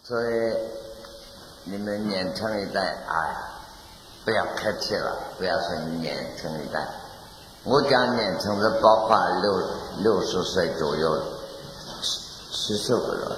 所以你们年轻一代不要客气了，不要说年轻一代。我讲年轻的包括60岁左右，70个人，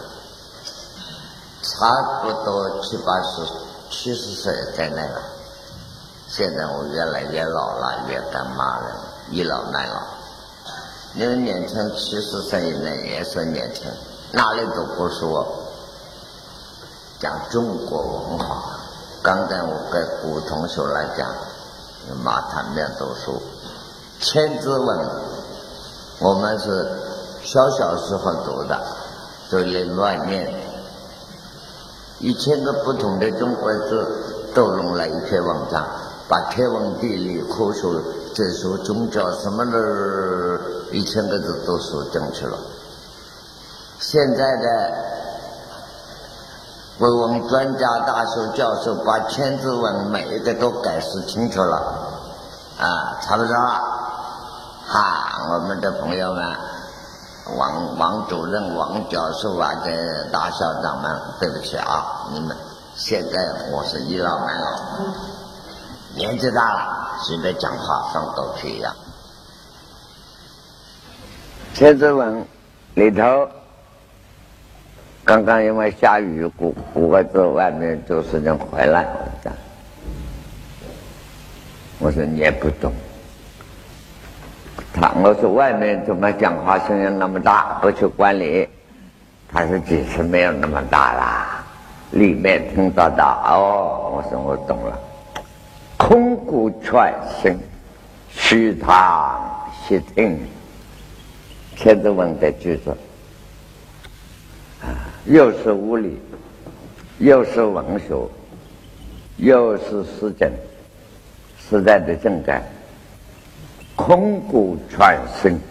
差不多70岁在内了。现在我越来越老了，越干妈了，倚老卖老。因为年轻70岁以内也算年轻，哪里都不说。讲中国文化，刚才我跟古同学来讲，马谈面读书，千字文，我们是小时候读的，嘴里乱念，1000个不同的中国字都弄了一篇文章，把天文地理科学哲学宗教什么的1000个字都说进去了。现在的国文专家、大学教授把千字文每一个都解释清楚了，差不多了。我们的朋友们，王主任、王教授这大校长们，对不起你们现在我是倚老卖老，年纪大了，随便讲话像狗屁一样。千字文里头。刚刚因为下雨，5个字外面就是人回来，我说你也不懂。我说外面怎么讲话声音那么大，不去管理。他说其实没有那么大啦，里面听得到。我说我懂了。空谷全声，虚堂悉听。千字文的句子。又是物理，又是文学，又是实证，时代的政改，空谷全声。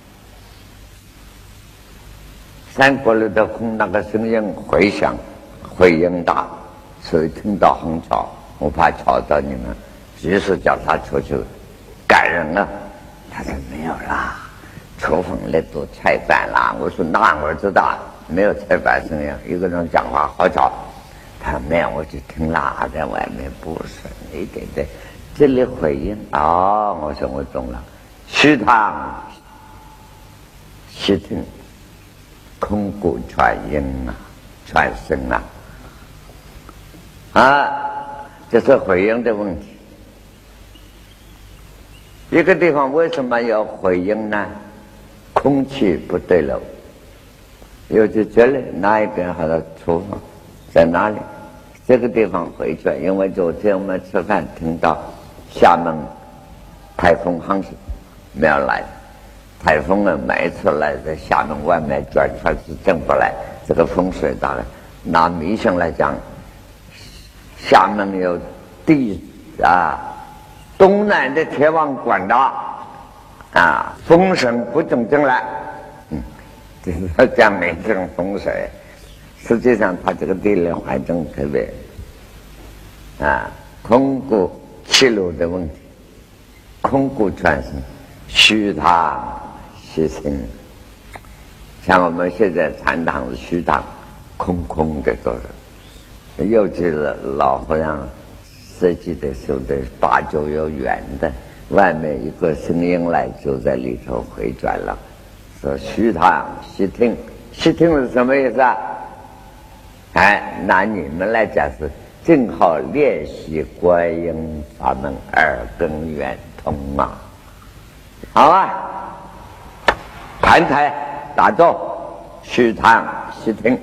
三国里的空那个声音回响，回音大，所以听到很吵，我怕吵到你们，于是叫他出去赶人了。他说没有啦，厨房里都菜饭啦。我说那我知道。没有菜饭声音，一个人讲话好吵。他说没有，我就听啦，在外面不是你对，这里回应。我说我懂了。虚堂悉听，空谷全音全声这是回应的问题。一个地方为什么要回应呢？空气不对了。有就这里哪一边还有厨房在哪里？这个地方回去，因为昨天我们吃饭听到厦门台风航是没有来，台风每一次来在厦门外面转出来是进不来，这个风水大概拿迷信来讲，厦门有东南的铁网管道风声不准进来。他讲没这种风水，实际上他这个地理环境特别空谷气流的问题，空谷全声，虚堂悉听。像我们现在禅堂是虚堂，空空的都是，尤其是老和尚设计的时候的八九有圆的，外面一个声音来就在里头回转了。说虚堂悉听，悉听是什么意思拿你们来讲是正好练习观音法门耳根圆通好盘台打坐，虚堂悉听。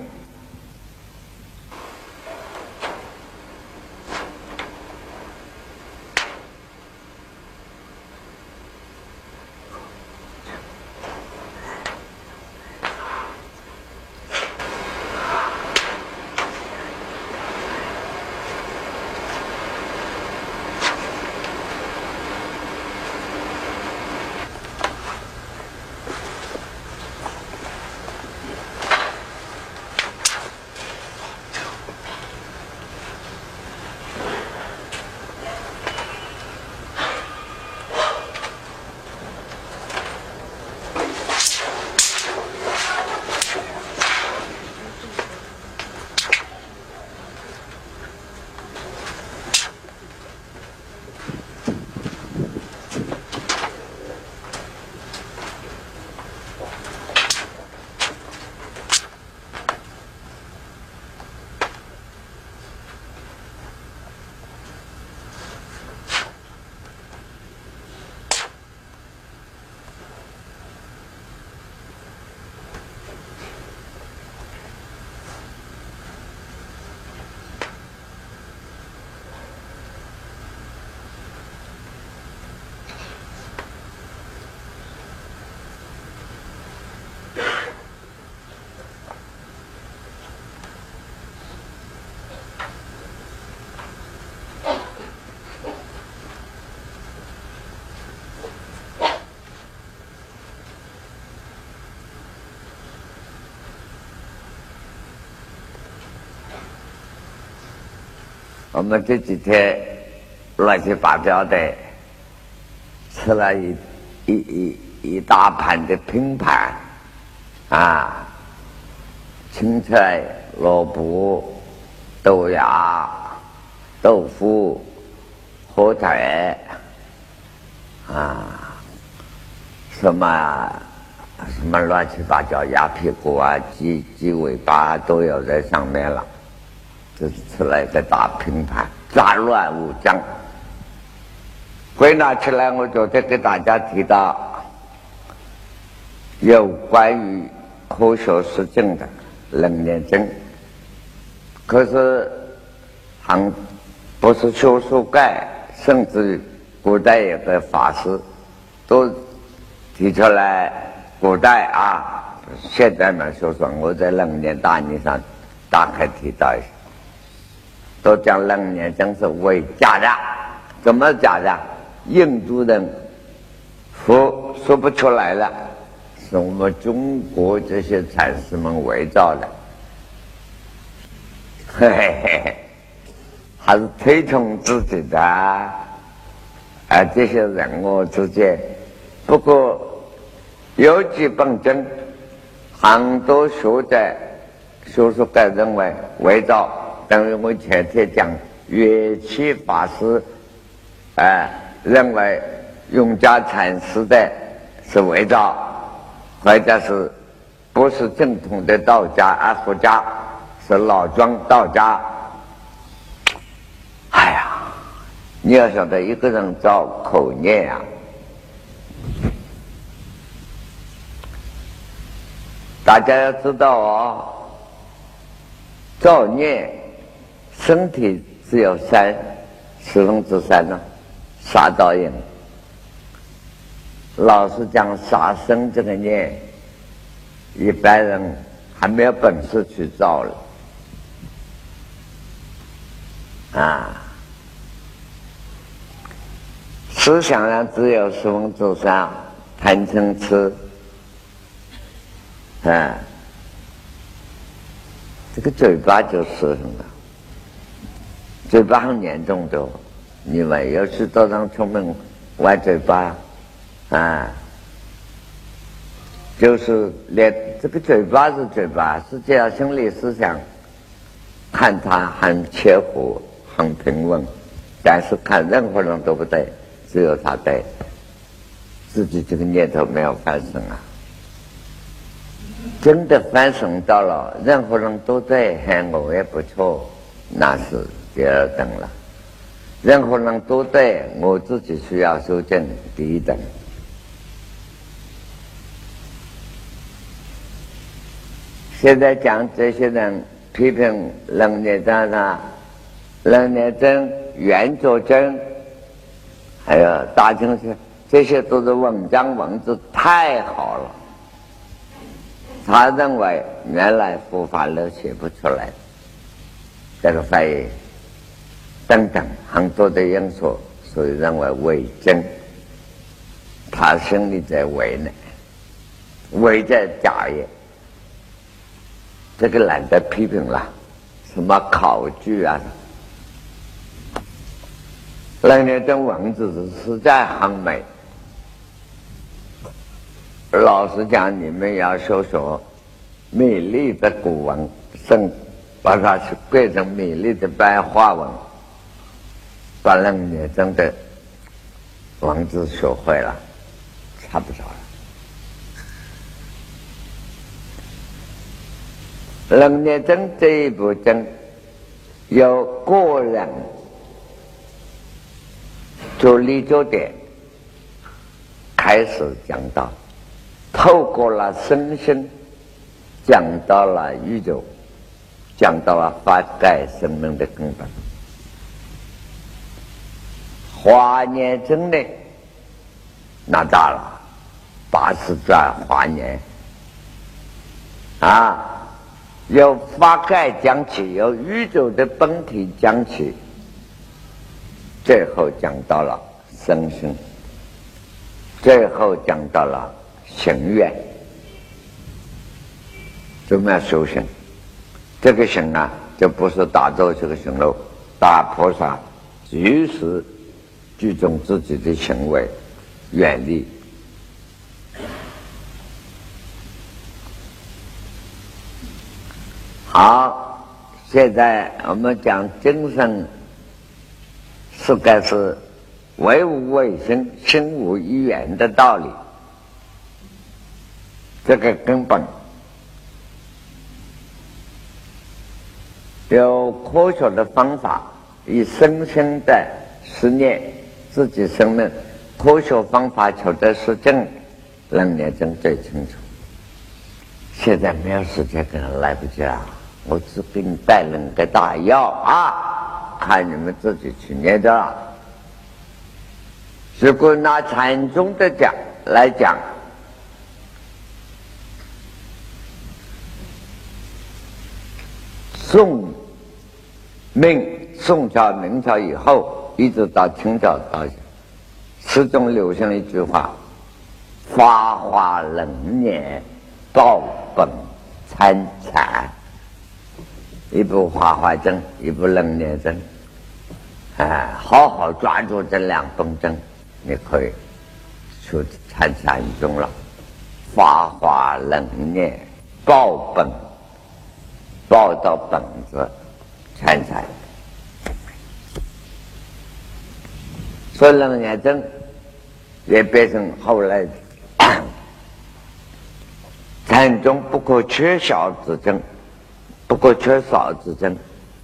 我们这几天乱七八糟的吃了一大盘的拼盘啊，青菜、萝卜、豆芽、豆腐、火腿啊，什么乱七八糟鸭屁股啊、鸡尾巴都有在上面了。这是吃了一个大拼盘，杂乱无章。归纳起来，我昨天给大家提到有关于科学实证的楞严经，可是不是学术界，甚至古代有个法师都提出来，古代啊，现在嘛说说我在楞严大义上大概提到一下，都讲楞严经是伪假的。怎么假的？印度人说不出来了，是我们中国这些禅师们伪造的。嘿嘿嘿，还是推崇自己的这些人物之间。不过有几本经，很多学者术界认为伪造，等于我前天讲乐器法师认为永嘉禅师的是伪造，或者是不是正统的道家佛家，是老庄道家。哎呀，你要晓得一个人造口念啊，大家要知道哦，造念身体只有3/10呢，杀盗淫。老实讲，杀生这个念，一般人还没有本事去造了思想上只有3/10，贪嗔痴这个嘴巴就是了，嘴巴很严重的。你们有许多人出门玩嘴巴就是连这个嘴巴是嘴巴，实际上心理思想看他很切合很平稳，但是看任何人都不对，只有他对，自己这个念头没有翻身啊。真的翻身到了任何人都对，我也不错，那是第二等了。任何人都对，我自己需要修正，第一等。现在讲这些人批评楞严经楞严经、圆觉经，还有大经学，这些都是文章文字太好了。他认为原来佛法都写不出来，这个翻译等等很多的因素，所以认为伪真。他心里在伪呢，伪在假也。这个懒得批评了，什么考据啊，楞严经文字实在很美。老实讲，你们要说美丽的古文，把它变成美丽的白话文，把楞严经的文字学会了，差不多了。楞严经这一部经，由个人做立足点开始讲到，透过了身心讲到了宇宙，讲到了发盖生命的根本。华严经呢，那大了，80转华严由发盖讲起，由宇宙的本体讲起，最后讲到了身心，最后讲到了行愿。怎么样修行？这个行啊，就不是打坐这个行喽， 大菩萨于是注重自己的行为，远离。好，现在我们讲精神是该是唯无唯心，心无一缘的道理，这个根本有科学的方法，以身心的实验自己生命，科学方法求得实证，能验证最清楚。现在没有时间，可能来不及了。我只给你带2个大药啊，看你们自己去念的了。如果拿禅宗的讲来讲，宋朝、明朝以后，一直到清朝到始终流行一句话：发花冷年，报本参禅。一部花花针，一部冷年针，好好抓住这2本针，你可以去参禅中了。发花冷年，报本，报到本子，参禅。所以冷年针也变成后来禅中不可缺少之针。不过缺少之争，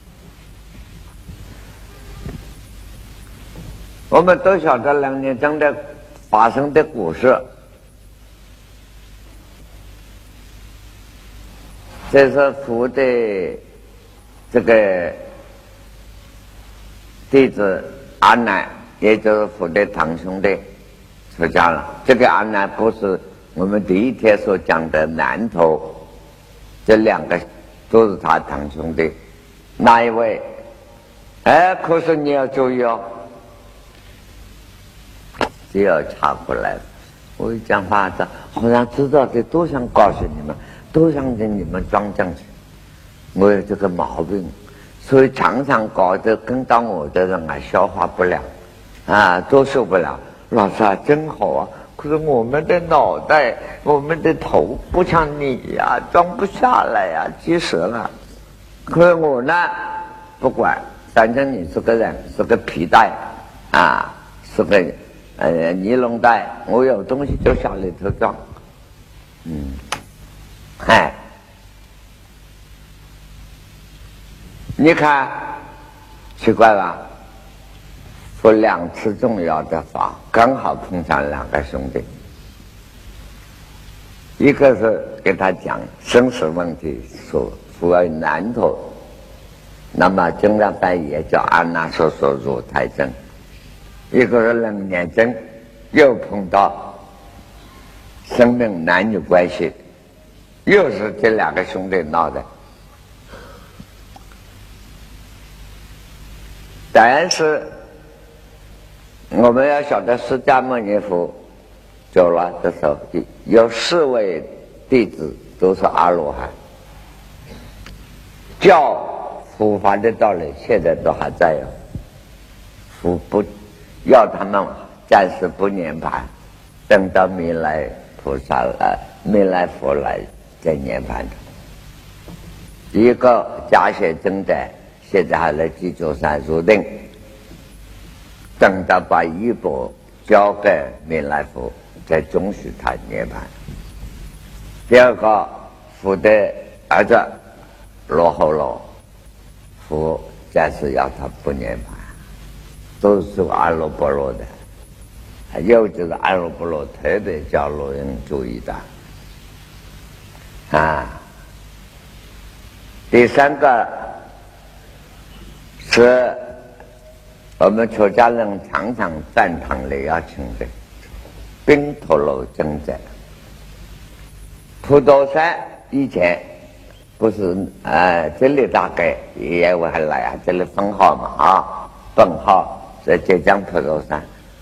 我们都晓得冷年针的发生的故事。这是佛的这个弟子阿难，也就是佛的堂兄弟出家了。这个阿难不是我们第一天所讲的南头，这2个都是他堂兄弟。哪一位？可是你要注意哦，只要查过来了。我一讲话的，好像知道的都想告诉你们，都想给你们装进去。我有这个毛病，所以常常搞得跟到我的人消化不了，都受不了。老师真好啊！可是我们的脑袋，我们的头不像你呀，装不下来呀，积实了。可是我呢，不管，反正你是个人，是个皮带是个尼龙带，我有东西就向里头装。你看，奇怪吧？说2次重要的法，刚好碰上2个兄弟。一个是给他讲生死问题，说佛为南头，那么经常半夜叫阿难说入胎真。一个是冷年针，又碰到生命男女关系，又是这2个兄弟闹的。但是我们要晓得，释迦牟尼佛走了的时候，有4位弟子都是阿罗汉，教佛法的道理现在都还在佛不要他们暂时不涅槃，等到弥来菩萨来，弥来佛来再涅槃的。一个假血真的，现在还在济州山入定，等到把衣钵交给弥来佛，再准许他涅槃。第2个佛的儿子罗睺罗，佛暂时要他不涅槃，都是阿罗波罗的。有就是阿罗波罗特别叫罗人注意的第3个是我们出家人常常赞叹的要请的宾陀罗僧者。普陀山以前不是这里大概也会还来这里分号嘛本号在浙江普陀山。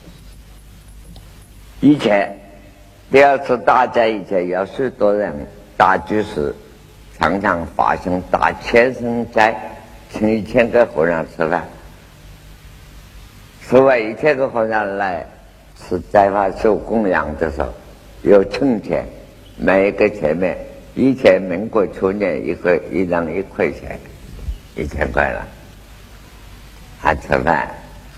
以前第2次大灾以前，有许多人大居士常常发行大千僧斋，请1000个和尚吃饭室外一切个和尚来是斋法受供养的时候，有称钱，每一个前面，以前民国初年一人1块钱，1000块了，还吃饭。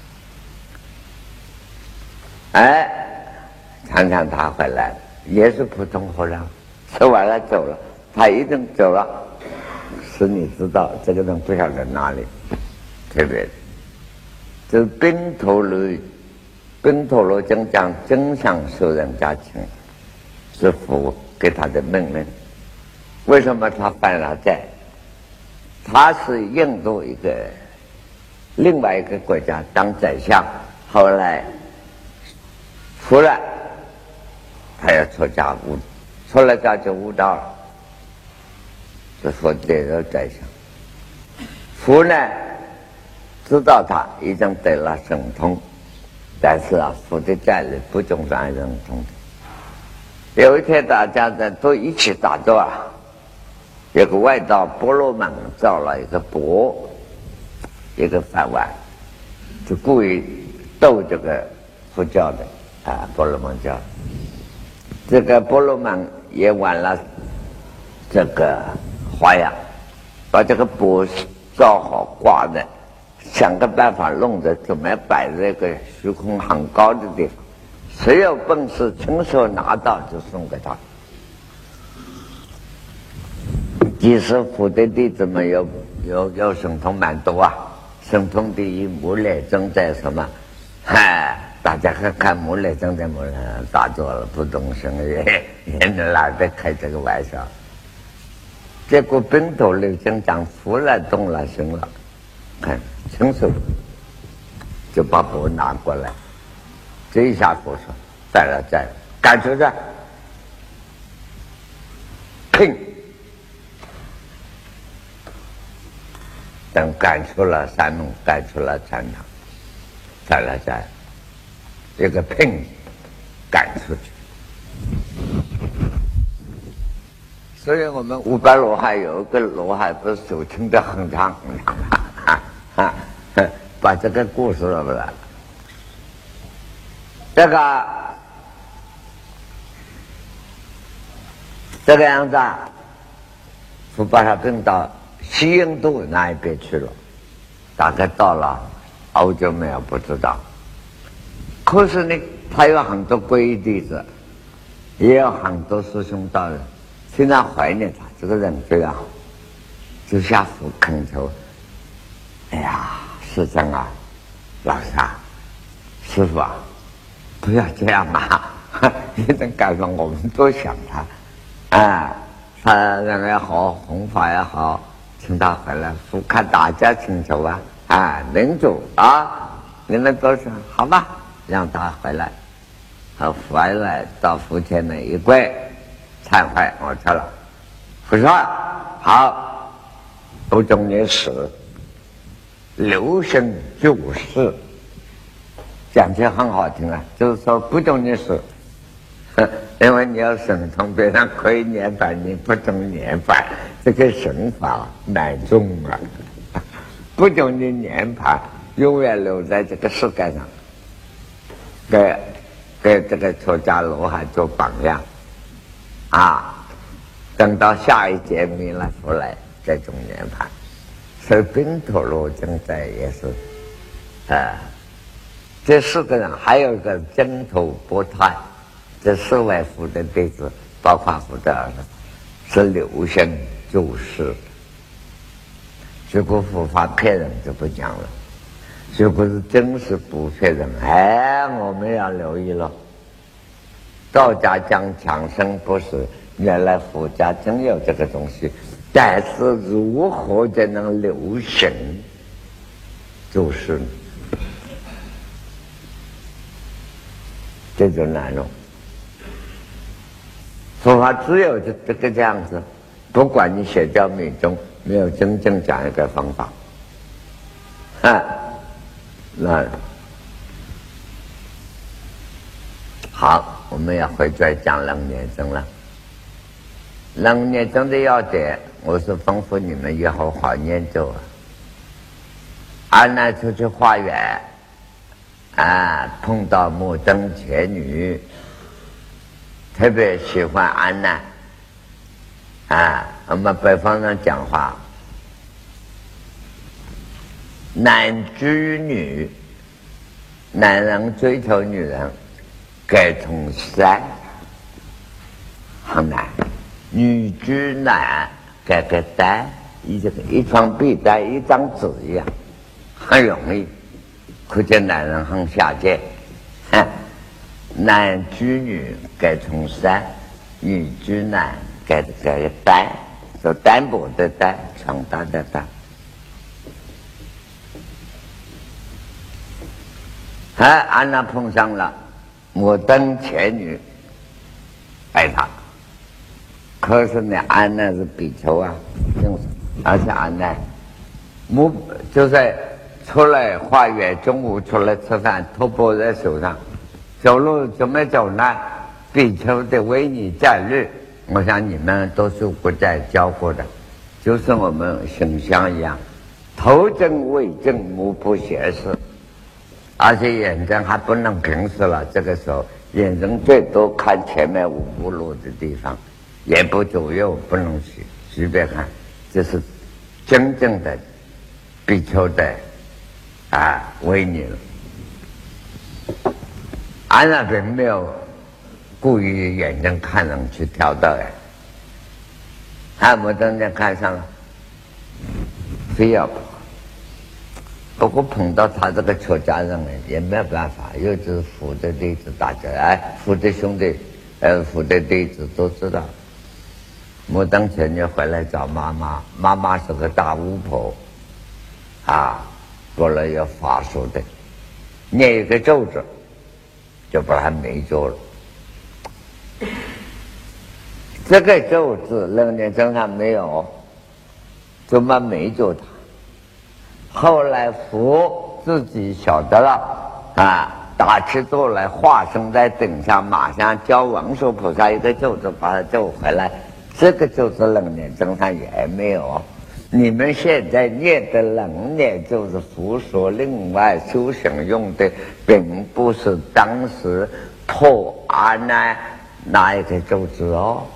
常常他回来也是普通和尚，吃完了走了，他一定走了，使你知道这个人不晓得哪里，特别的。这宾陀罗经讲真相受人家请，是佛给他的命令。为什么他犯了债？他是印度另外一个国家当宰相，后来出来，他要出家出了家就悟道了，是佛得了宰相。佛呢知道他已经得了神通，但是佛的债里不中算神通。有一天大家都一起打坐，有个外道婆罗门造了一个钵，一个饭碗，就故意逗这个佛教的婆罗门教。这个婆罗门也玩了这个花样，把这个钵造好挂的，想个办法弄得怎么摆在一个虚空很高的地方，谁有本事亲手拿到就送给他。即使佛的弟子们有神通蛮多啊，神通第一弥勒正在什么？大家看弥勒正在打坐了，不动声也能懒得开这个玩笑。结果宾陀罗经讲佛了动了心了，看亲手就把钵拿过来，这一下佛说在了，赶出去，砰！等赶出了山洞，赶出了禅堂，在了，一个砰赶出去。所以我们500罗汉有一个罗汉不是手撑得很长把这个故事了不啦？这个样子佛把他并到西印度那一边去了，大概到了欧洲没有不知道。可是呢，他有很多皈依弟子，也有很多师兄道人，经常怀念他这个人非常好，就下佛恳求：哎呀，师长啊，老师啊，师父啊，不要这样嘛！一阵感动，我们都想他他人也好，弘法也好，请他回来，佛看大家请求民主你们都是好吧，让他回来。他回来到佛前面一跪，忏悔，我错了。佛说好，不中你死，留心救世，讲起来很好听就是说不中你死，因为你要神通，别人可以念法，你不中念法，这个神法难中不中你念法，永远留在这个世界上，给这个出家罗汉做榜样等到下一劫弥勒佛来再中念法。所以宾陀罗经在也是这4个人，还有一个真头波泰，这4位佛的弟子，包括佛的儿子，是留心救世。如果佛法骗人就不讲了，如果是真实不骗人，我们要留意了。道家讲强生不是，原来佛家真有这个东西，但是如何才能留心就是这就难了。佛法只有这个这样子，不管你邪教密宗，没有真正讲一个方法那好，我们要回转讲楞严经了。楞严经的要点，我是吩咐你们以后好研究。安南出去化缘， 碰到目瞪前女，特别喜欢安难。我们北方人讲话，男追女，男人追求女人，该从三很难；女追男，该个单，一床被单，一张纸一样，很容易。可见男人很下贱。男追女该从三，女追男该单，就单薄的单，强大的单。安娜碰上了目瞪前女，爱他。可是呢，安娜是比丘啊，而且安娜就在出来花园，中午出来吃饭，托钵在手上，走路怎么走呢？比丘的为你站律，我想你们都是国家教过的，就是我们形象一样，头正尾正，目不斜视，而且眼睛还不能平视了。这个时候，眼睛最多看前面5步路的地方，也不左右，不能随便看。这是真正的比丘的为你了。安娜并没有故意眼睛看上去挑逗我真正看上了，非要不过碰到他这个出家人也没有办法，又是佛的弟子，大家佛的兄弟佛的弟子都知道。我当前就回来找妈妈，妈妈是个大巫婆过来有法术的，念一个咒子就把他没救了。这个咒子楞严经上没有，怎么没救他？后来佛自己晓得了打起坐来，化身在顶上，马上教文殊菩萨一个咒子把他救回来。这个咒子楞严经上也没有。你们现在念的楞严就是佛说另外修行用的，并不是当时破阿难那一个咒子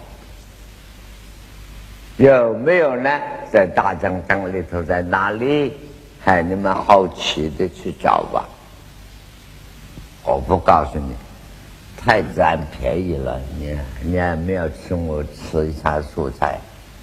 有没有呢？在大藏经里头，在哪里？你们好奇的去找吧。我不告诉你，太占便宜了。你还没有请我吃一下蔬菜。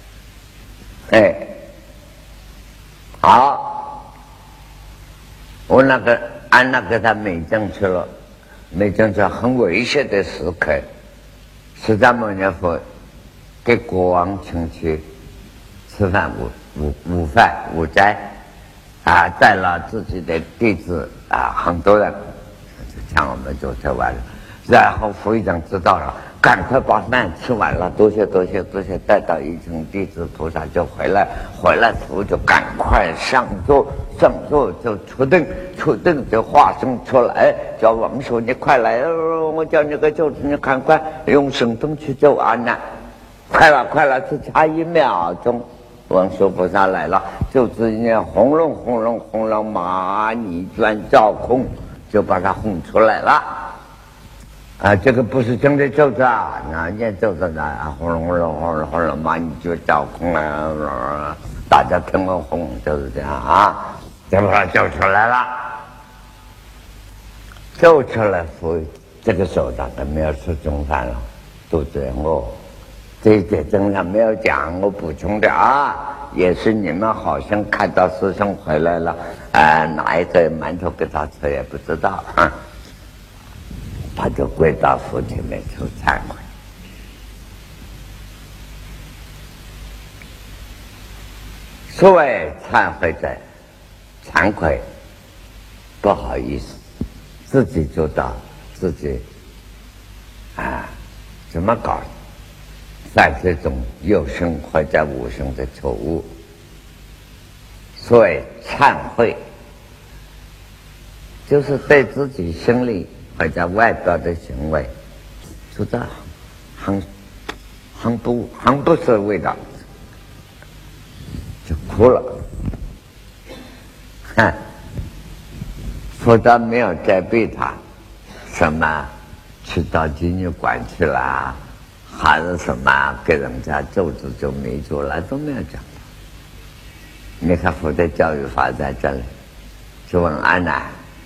好，我安娜给他美证去了，美证去很危险的时刻，释迦牟尼佛给国王请去吃饭，午饭午斋带了自己的弟子很多人，像我们就吃完了。然后佛一长知道了，赶快把饭吃完了，多谢，带到一层弟子菩萨就回来佛就赶快上座就出定就化身出来，叫王叔你快来，我叫你个咒子，你赶快用神通去救安难，快了，只差1秒钟。文殊菩萨来了，就只念轰隆，马尼转照空，就把它轰出来了。这个不是真的咒子念咒子轰隆，马尼就照空大家听我轰，就是这样这把它救出来了。救出来佛这个时候大概没有吃中饭了，肚子也饿。这一点真上没有讲，我补充的也是你们好像看到师兄回来了拿一个馒头给他吃也不知道他就跪到佛前面求忏悔。所谓忏悔者，惭愧，不好意思，自己知道自己怎么搞犯这种有生或者无生的错误。所谓忏悔，就是对自己心里或者外表的行为知道很不是味道，就哭了。佛佛陀没有责备他，什么去到妓女馆去了，还是什么给人家咒子就没做了，都没有讲。你看佛的教育法在这里，就问安娜，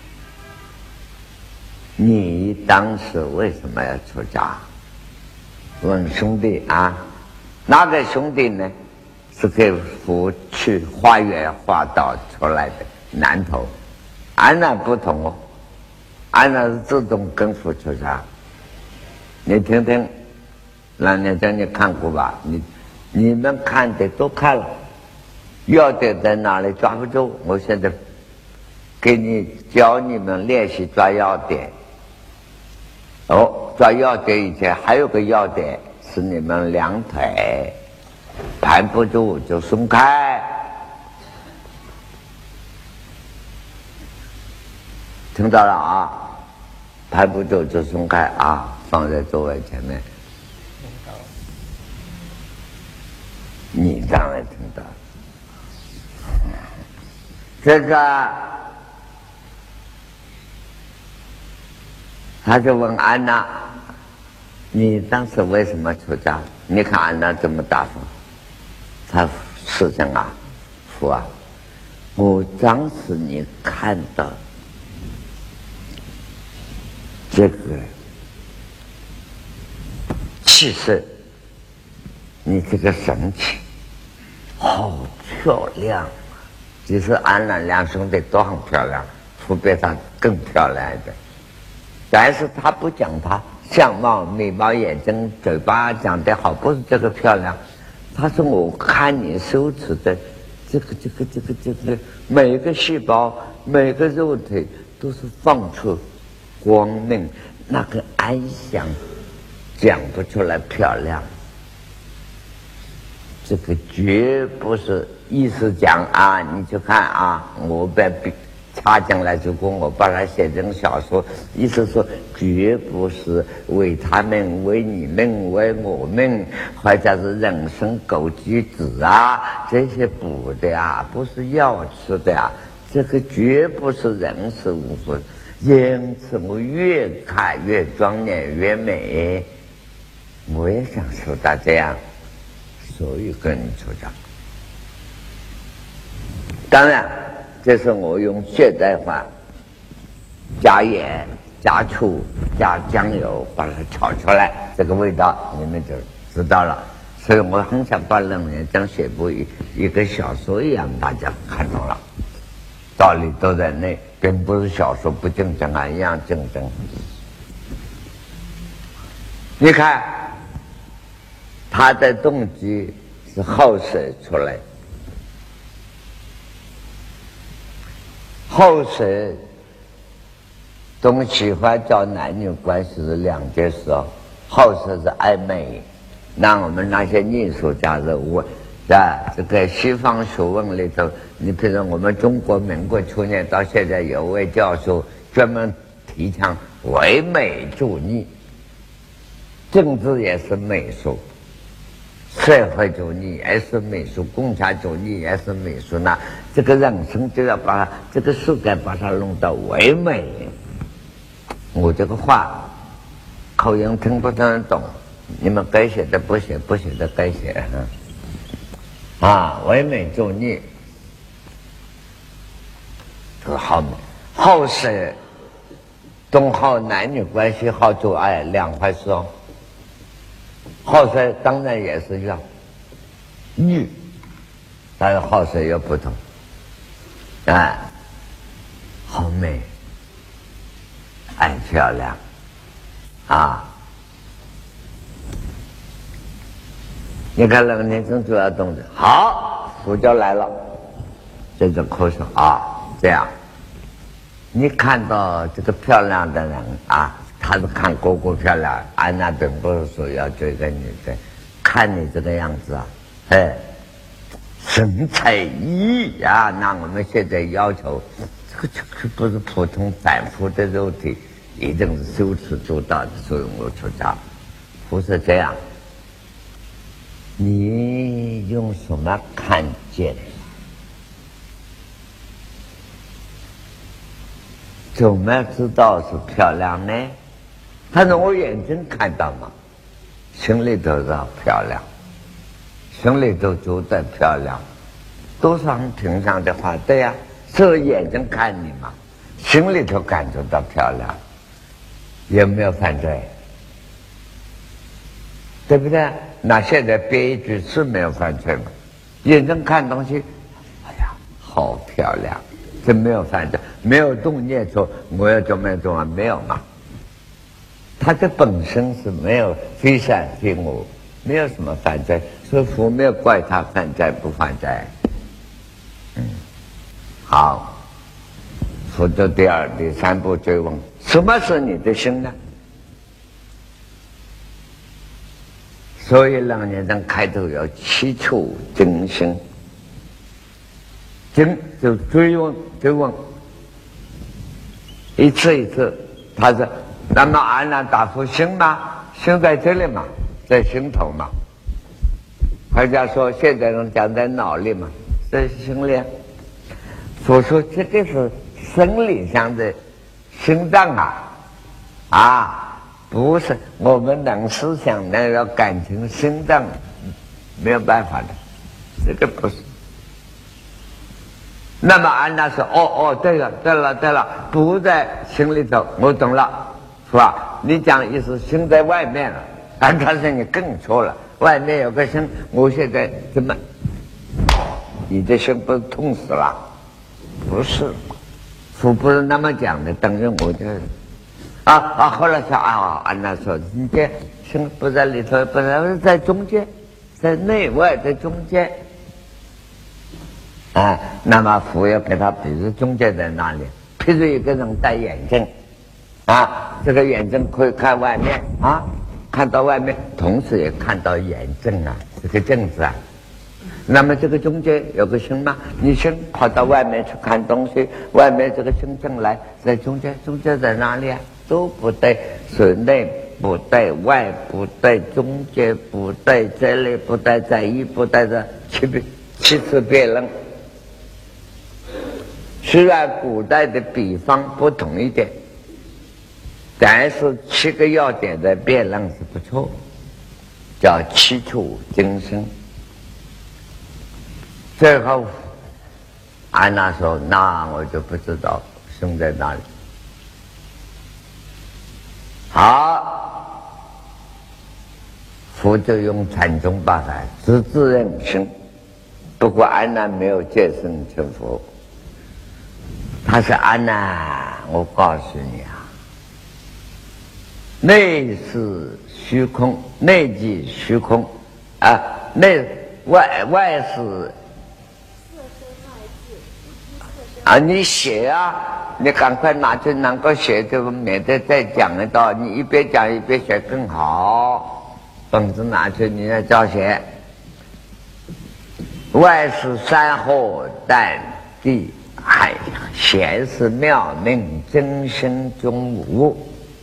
你当时为什么要出家？问兄弟啊，哪个兄弟呢？是给佛去化缘化道出来的南头。安娜不同哦，安娜是自动跟佛出家。你听听，老年讲你看过吧？你们看的都看了，要点在哪里抓不住？我现在给你教你们练习抓要点。抓要点以前还有个要点是你们两腿盘不住就松开，听到了啊？盘不住就松开啊，放在座位前面。你当然听到了。这个他就问安娜，你当时为什么出家？你看安娜怎么答复？他是这样啊，佛啊，我当时你看到这个气色，你这个神情好漂亮。其实安娜两兄弟都很漂亮，佛比他更漂亮一点。但是他不讲他相貌、眉毛、眼睛、嘴巴讲得好，不是这个漂亮。他说我看你手指的这个每一个细胞、每个肉体都是放出光明，那个安详讲不出来漂亮。这个绝不是意思讲啊，你去看啊，我把插进来之后，我把它写成小说，意思说绝不是为他们、为你们、为我们，或者是人参、枸杞子啊这些补的啊，不是要吃的啊，这个绝不是人食无荤。因此我越看越庄严越美，我也想说到这样，所以跟你出家。当然这是我用现代化加盐、加醋、加酱油把它炒出来，这个味道你们就知道了。所以我很想把楞严经写部一个小说一样，大家看懂了，道理都在内，并不是小说不竞争啊，一样竞争。你看他的动机是后世出来，后世都喜欢叫男女关系是两件事哦，后世是暧昧。那我们那些艺术家是这个西方学问里头，你比如我们中国民国初年到现在有位教授专门提倡唯美主义，政治也是美术，社会主义也是美术，共产主义也是美术。那这个人生就要把这个世界把它弄到唯美。我这个话口音听不听得懂？你们该写的不写，不写的该写啊！唯美主义，这个好美。后世都好男女关系，好做爱，两回事哦。后世当然也是要女，但是后世又不同啊，好美，爱漂亮啊！你看那个年轻主要动作好，佛教来了，这种口说啊，这样，你看到这个漂亮的人啊，他是看哥哥漂亮，安娜并不是说要追个女的，看你这个样子啊，神采奕奕啊，那我们现在要求这个不是普通凡夫的肉体，一定是修持做到的，所以我出家，不是这样。你用什么看见？ 怎么知道是漂亮呢？他说我眼睛看到嘛，心里头是漂亮，心里头就在漂亮。都是很平常的话，对呀，是眼睛看你嘛，心里头感觉到漂亮，有没有犯罪？对不对？那现在编一句是没有犯罪嘛？眼睛看东西，哎呀，好漂亮，这没有犯罪，没有动念说我要怎么样怎么样，没有嘛？他的本身是没有非善非恶，没有什么犯罪，所以佛没有怪他犯罪不犯罪。好，佛的第二、第三步追问：什么是你的心呢？所以楞严经开头有七处真心，真就追问，追问，一次一次。他说：那么安然答复心吗？心在这里嘛，在心头嘛。或者说现在人讲在脑里嘛，在心里。佛说这个是生理上的心脏啊，不是我们能思想能有感情，心脏没有办法的，这个不是。那么安娜说：哦，对了，不在心里头，我懂了，是吧？你讲意思心在外面了，但是你更错了，外面有个心，我现在怎么？你的心不是痛死了？不是，佛不是那么讲的，等于我这后来说安娜说你这心不在里头，本来在中间，在内外的中间那么佛要给他比如中间在哪里？譬如一个人戴眼镜这个眼睛可以看外面看到外面，同时也看到眼镜这个镜子那么这个中间有个心吗？你心跑到外面去看东西，外面这个心进来，在中间，中间在哪里都不对，是内不对，外不对，中间不对，这里不对，在一不对的七次辩论。虽然古代的比方不同一点，但是七个要点的辩论是不错，叫七处精深。最后安娜说：那我就不知道生在哪里。好，佛就用禅宗办法自认生。不过安娜没有见生成佛，他说：安娜，我告诉你内是虚空，内即虚空内外是你写你赶快拿去能够写，就免得再讲一道，你一边讲一边写更好。本子拿去你要照写。外是山河淡地海，闲是妙命真心中无。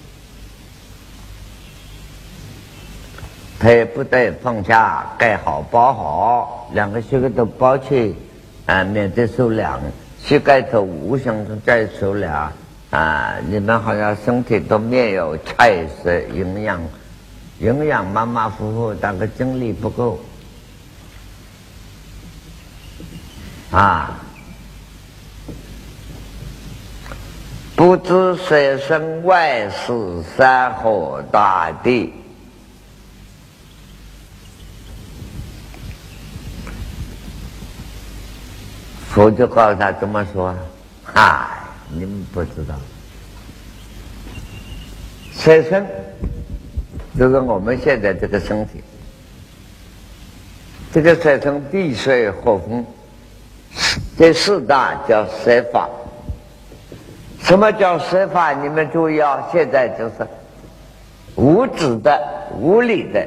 腿不对放下，盖好包好，两个膝盖都包起免得受凉。膝盖头无形中再受凉你们好像身体都没有菜色，营养马马虎虎，但个精力不够不知谁生外是山河大地。佛就告诉他怎么说你们不知道，色身就是我们现在这个身体，这个色身地水火风，这四大叫色法。什么叫色法？你们注意现在就是无质的、无理的，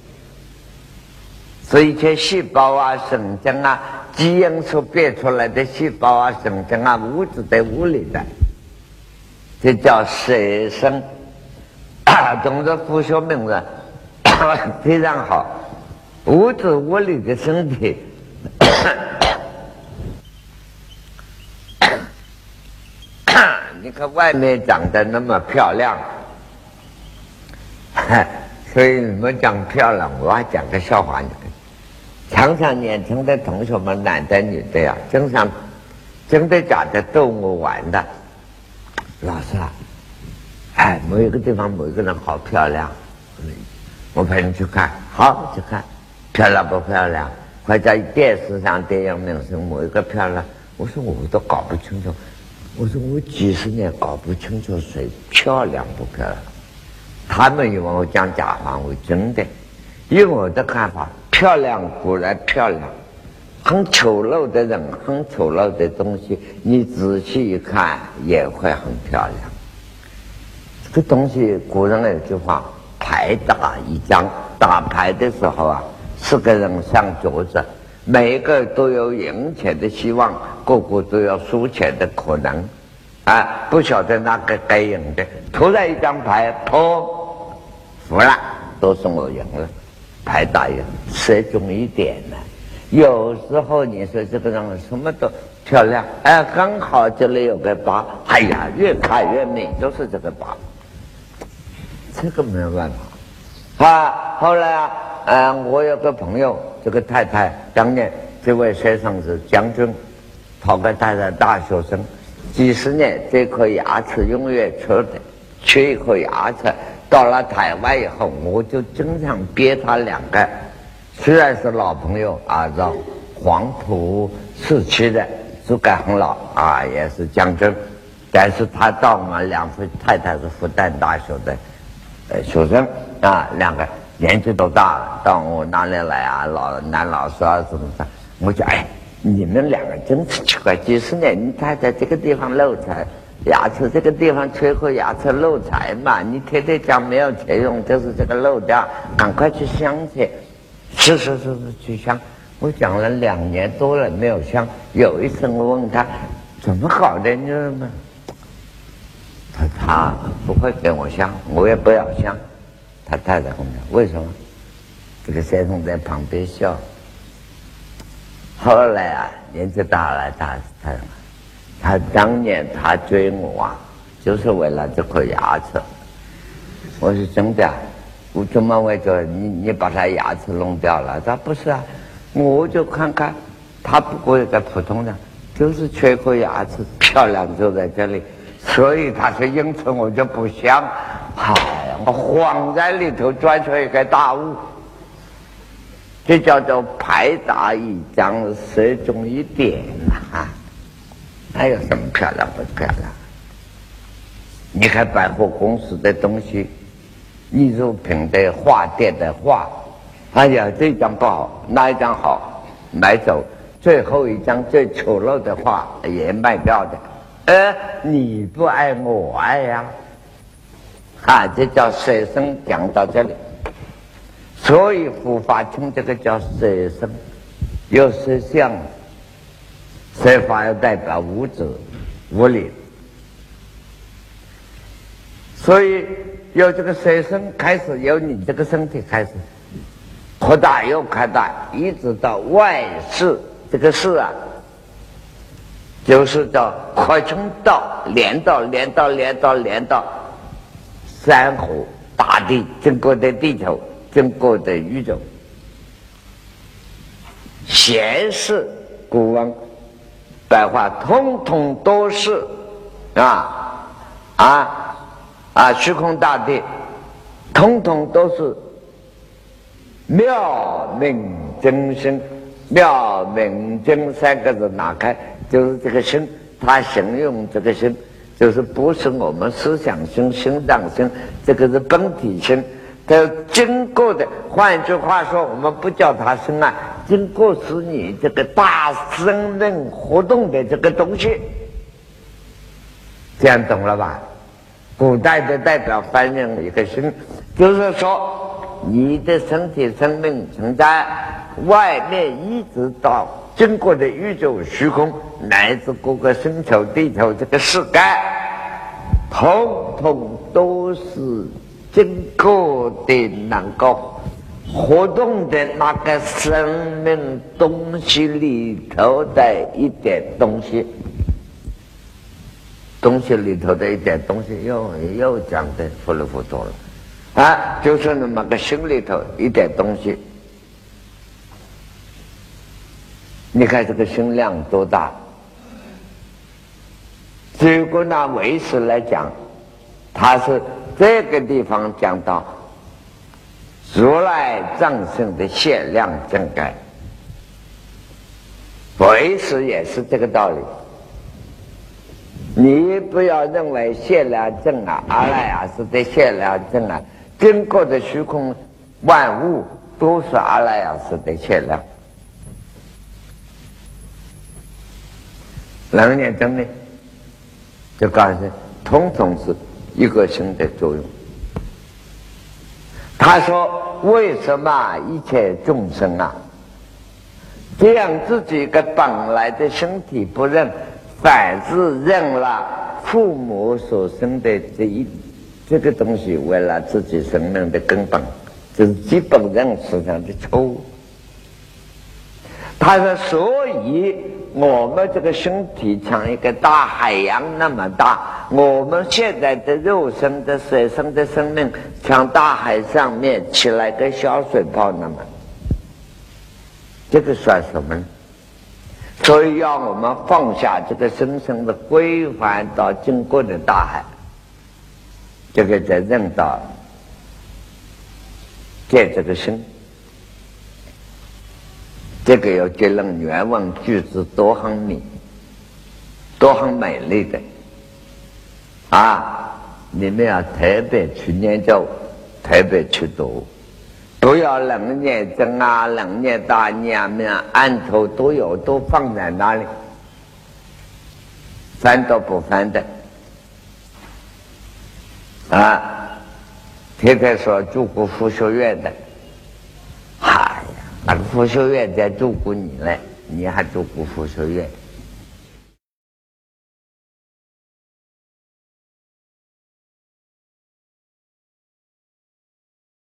所以一些细胞神经基因所变出来的细胞神经无质的、无理的，这叫色身。总之复学名字非常好，无质无理的身体你看外面长得那么漂亮，所以你们讲漂亮，我还讲个笑话。常常年轻的同学们，男的女的呀，经常真的假的逗我玩的。老师啊，某一个地方某一个人好漂亮，我陪你去看，好去看，漂亮不漂亮？或者电视上电影明星某一个漂亮，我说我都搞不清楚，我说我几十年搞不清楚谁漂亮不漂亮。他们以为我讲假话，我真的，以我的看法，漂亮固然漂亮，很丑陋的人，很丑陋的东西，你仔细一看也会很漂亮。这个东西，古人有句话，牌打一张，打牌的时候啊，4个人上桌子，每一个都有赢钱的希望，个个都有输钱的可能，不晓得哪个该赢的。突然一张牌，砰，服了，都是我赢了。牌打赢，射中一点呢。有时候你说这个人什么都漂亮，刚好这里有个疤，哎呀，越看越美，都是这个疤。这个没有办法。后来我有个朋友，这个太太当年这位先生是将军，讨个太太大学生，几十年这颗牙齿永远缺一颗牙齿。到了台湾以后，我就经常憋他2个，虽然是老朋友叫黄埔时期的，质感很老也是将军，但是他到我们2位太太是复旦大学的学生2个年纪都大了，到我哪里来男老师怎么着？我讲你们2个真是奇怪，几十年你太太这个地方漏财，牙齿这个地方缺颗牙齿漏财嘛，你天天讲没有钱用，就是这个漏掉，赶快去镶去。是去镶。我讲了2年多了没有镶，有一次我问他怎么搞的，你知道吗？他不会给我镶，我也不要镶。他太太跟我讲为什么？这个先生在旁边笑。后来年纪大了，他当年他追我就是为了这颗牙齿。我说真的我怎么会说你把他牙齿弄掉了？他不是我就看看他不过一个普通人，就是缺颗牙齿，漂亮就在这里，所以他是因此我就不想。我恍然里头钻出一个大悟，这叫做牌打一张，射中一点还有什么漂亮不漂亮？你看百货公司的东西，艺术品的画店的画，这张不好，那一张好，买走，最后一张最丑陋的画也卖掉的。你不爱我爱呀，这叫舍身。讲到这里，所以佛法称这个叫舍身，有舍相，舍法要代表无者无理，所以由这个舍身开始，由你这个身体开始扩大又扩大，一直到外事。这个事就是叫扩充到连到山河大地，整个的地球，整个的宇宙。闲事古文白话通通都是虚空大地，通通都是妙明真心。妙明真3个字拿开，就是这个心，他形容这个心就是不是我们思想心、心脏心，这个是本体心，它经过的。换句话说，我们不叫它心经过是你这个大生命活动的这个东西，这样懂了吧？古代的代表翻译一个心，就是说你的身体生命存在外面，一直到经过的宇宙虚空，乃至各个星球地球这个世界，统统都是经过的能够活动的那个生命东西里头的一点东西。 东西里头的一点东西又讲的糊里糊涂了啊，就是那么个心里头一点东西。你看这个心量多大？如果拿唯识来讲，他是这个地方讲到如来藏身的限量正改，唯识也是这个道理。你不要认为限量正啊，阿赖耶识的限量正啊，经过的虚空万物都是阿赖耶识的限量。楞严经呢，就告诉统统是一个心的作用。他说：“为什么一切众生啊，这样自己一个本来的身体不认，反是认了父母所生的这个东西为了自己生命的根本，这是基本认识上的错误。”他说：“所以我们这个身体像一个大海洋那么大，我们现在的肉身的水生的生命像大海上面起来个小水泡那么，这个算什么呢？所以要我们放下这个深深的归还到经过的大海，这个才认到借这个身。这个有结论，原文句子都很美，都很美丽的啊！你们要特别去研究，特别去读，不要楞严经啊、楞严大念面案头都有，都放在那里，翻都不翻的啊！贴贴说住过佛学院的，那个佛学院在住过你嘞，你还住过佛学院？